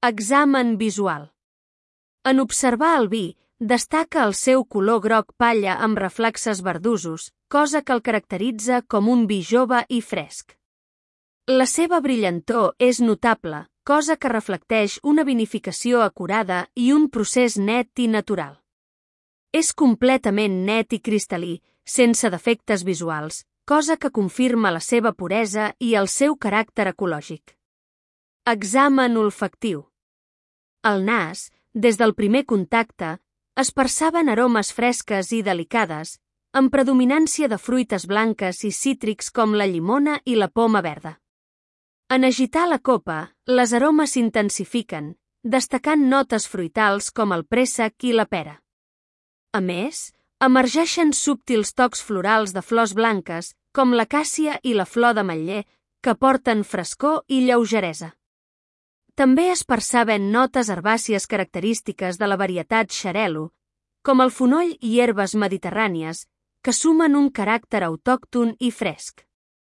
Examen visual. En observar el vi, destaca el seu color groc palla amb reflexes verdosos, cosa que el caracteritza com un vi jove i fresc. La seva brillantor és notable, cosa que reflecteix una vinificació acurada i un procés net i natural. És completament net i cristal·lí, sense defectes visuals, cosa que confirma la seva puresa i el seu caràcter ecològic. Examen olfactiu. Al nas, des del primer contacte, es perceben aromes fresques i delicades, amb predominància de fruites blanques i cítrics com la llimona i la poma verda. En agitar la copa, les aromes s'intensifiquen, destacant notes fruitals com el préssec i la pera. A més, emergeixen subtils tocs florals de flors blanques, com l'acàcia i la flor d'ametller, que porten frescor i lleugeresa. També es perceben notes herbàcies característiques de la varietat xarel·lo, com el fonoll i herbes mediterrànies, que sumen un caràcter autòcton i fresc.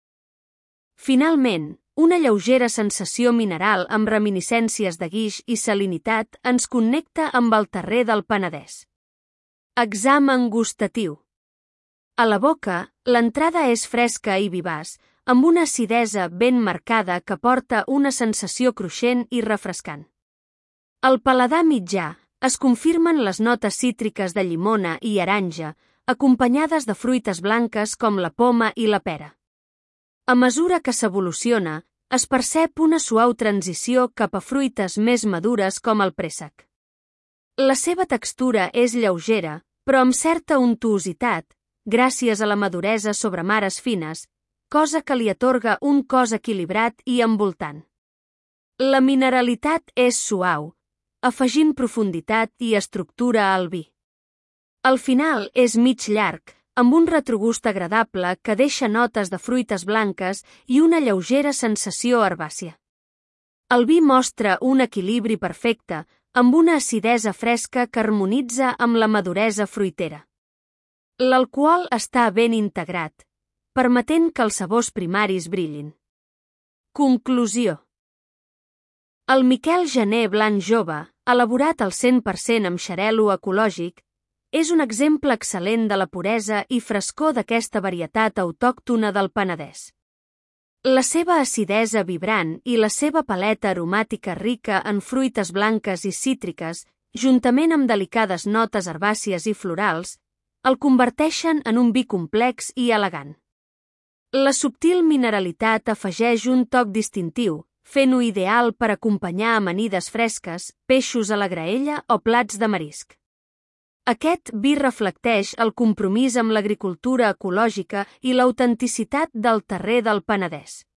Finalment, una lleugera sensació mineral amb reminiscències de guix i salinitat ens connecta amb el terrer del Penedès. Examen gustatiu. A la boca, l'entrada és fresca i vivaç, amb una acidesa ben marcada que porta una sensació cruixent i refrescant. Al paladar mitjà, es confirmen les notes cítriques de llimona i aranja, acompanyades de fruites blanques com la poma i la pera. A mesura que s'evoluciona, es percep una suau transició cap a fruites més madures com el préssec. La seva textura és lleugera, però amb certa untuositat, gràcies a la maduresa sobre mares fines, cosa que li atorga un cos equilibrat i envoltant. La mineralitat és suau, afegint profunditat i estructura al vi. Al final és mig llarg, amb un retrogust agradable que deixa notes de fruites blanques i una lleugera sensació herbàcia. El vi mostra un equilibri perfecte, amb una acidesa fresca que harmonitza amb la maduresa fruitera. L'alcohol està ben integrat, permetent que els sabors primaris brillin. Conclusió. El Miquel Gener Blanc Jove, elaborat al 100% amb xarel·lo ecològic, és un exemple excel·lent de la puresa i frescor d'aquesta varietat autòctona del Penedès. La seva acidesa vibrant i la seva paleta aromàtica rica en fruites blanques i cítriques, juntament amb delicades notes herbàcies i florals, el converteixen en un vi complex i elegant. La subtil mineralitat afegeix un toc distintiu, fent-ho ideal per acompanyar amanides fresques, peixos a la graella o plats de marisc. Aquest vi reflecteix el compromís amb l'agricultura ecològica i l'autenticitat del terrer del Penedès.